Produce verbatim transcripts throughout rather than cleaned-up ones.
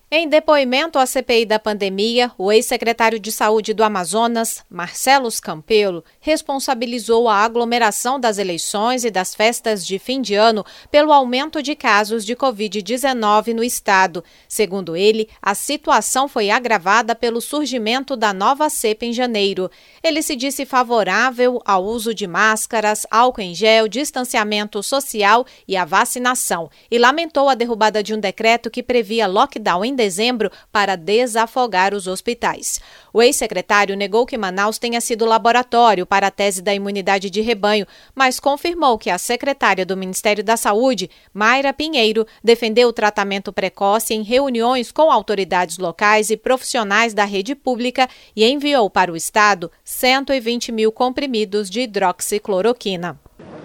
Em depoimento à C P I da pandemia, o ex-secretário de Saúde do Amazonas, Marcelo Campelo, responsabilizou a aglomeração das eleições e das festas de fim de ano pelo aumento de casos de covid dezenove no estado. Segundo ele, a situação foi agravada pelo surgimento da nova cepa em janeiro. Ele se disse favorável ao uso de máscaras, álcool em gel, distanciamento social e a vacinação, e lamentou a derrubada de um decreto que previa lockdown em dezembro para desafogar os hospitais. O ex-secretário negou que Manaus tenha sido laboratório para a tese da imunidade de rebanho, mas confirmou que a secretária do Ministério da Saúde, Mayra Pinheiro, defendeu o tratamento precoce em reuniões com autoridades locais e profissionais da rede pública e enviou para o estado cento e vinte mil comprimidos de hidroxicloroquina.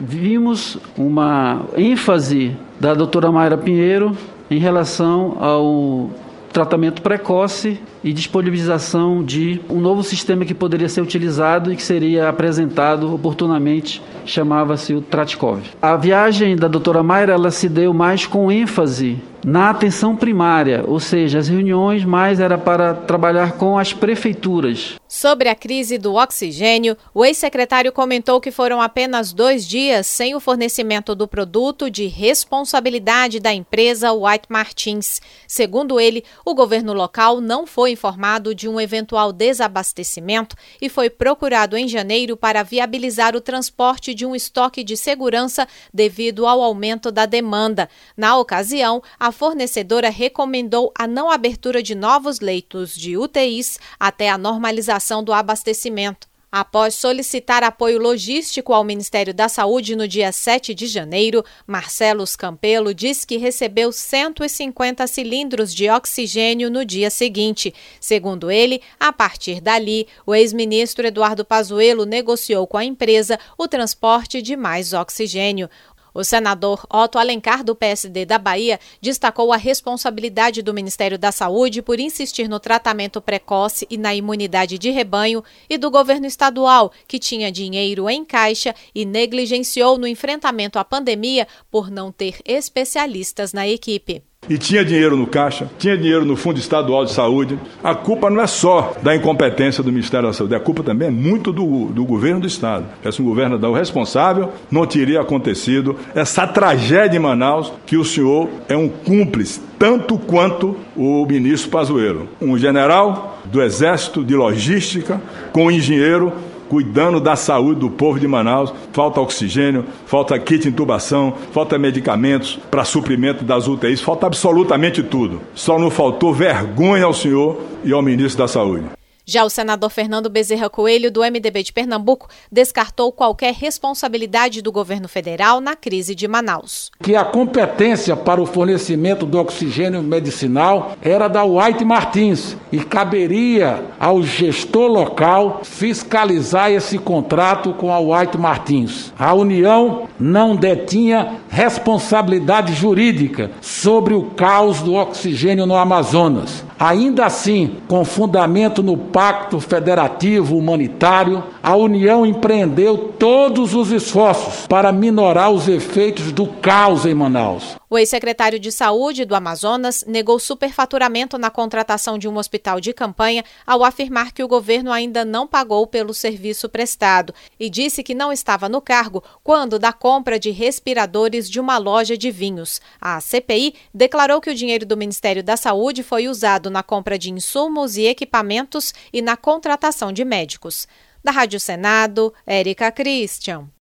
Vimos uma ênfase da doutora Mayra Pinheiro em relação ao tratamento precoce e disponibilização de um novo sistema que poderia ser utilizado e que seria apresentado oportunamente, chamava-se o Tratkov. A viagem da doutora Mayra, ela se deu mais com ênfase na atenção primária, ou seja, as reuniões mais era para trabalhar com as prefeituras. Sobre a crise do oxigênio, o ex-secretário comentou que foram apenas dois dias sem o fornecimento do produto de responsabilidade da empresa White Martins. Segundo ele, o governo local não foi informado de um eventual desabastecimento e foi procurado em janeiro para viabilizar o transporte de um estoque de segurança devido ao aumento da demanda. Na ocasião, a fornecedora recomendou a não abertura de novos leitos de U T Is até a normalização do abastecimento. Após solicitar apoio logístico ao Ministério da Saúde no dia sete de janeiro, Marcelo Campelo diz que recebeu cento e cinquenta cilindros de oxigênio no dia seguinte. Segundo ele, a partir dali, o ex-ministro Eduardo Pazuello negociou com a empresa o transporte de mais oxigênio. O senador Otto Alencar, do P S D da Bahia, destacou a responsabilidade do Ministério da Saúde por insistir no tratamento precoce e na imunidade de rebanho e do governo estadual, que tinha dinheiro em caixa e negligenciou no enfrentamento à pandemia por não ter especialistas na equipe. E tinha dinheiro no caixa, tinha dinheiro no Fundo Estadual de Saúde. A culpa não é só da incompetência do Ministério da Saúde, a culpa também é muito do, do governo do Estado. Se o governador responsável, não teria acontecido essa tragédia em Manaus, que o senhor é um cúmplice, tanto quanto o ministro Pazuello. Um general do Exército de Logística, com um engenheiro, cuidando da saúde do povo de Manaus. Falta oxigênio, falta kit de intubação, falta medicamentos para suprimento das U T Is, falta absolutamente tudo. Só não faltou vergonha ao senhor e ao ministro da Saúde. Já o senador Fernando Bezerra Coelho, do M D B de Pernambuco, descartou qualquer responsabilidade do governo federal na crise de Manaus. Que a competência para o fornecimento do oxigênio medicinal era da White Martins e caberia ao gestor local fiscalizar esse contrato com a White Martins. A União não detinha responsabilidade jurídica sobre o caos do oxigênio no Amazonas. Ainda assim, com fundamento no Pacto Federativo Humanitário, a União empreendeu todos os esforços para minorar os efeitos do caos em Manaus. O ex-secretário de Saúde do Amazonas negou superfaturamento na contratação de um hospital de campanha ao afirmar que o governo ainda não pagou pelo serviço prestado e disse que não estava no cargo quando da compra de respiradores de uma loja de vinhos. A C P I declarou que o dinheiro do Ministério da Saúde foi usado na compra de insumos e equipamentos e na contratação de médicos. Da Rádio Senado, Érica Christian.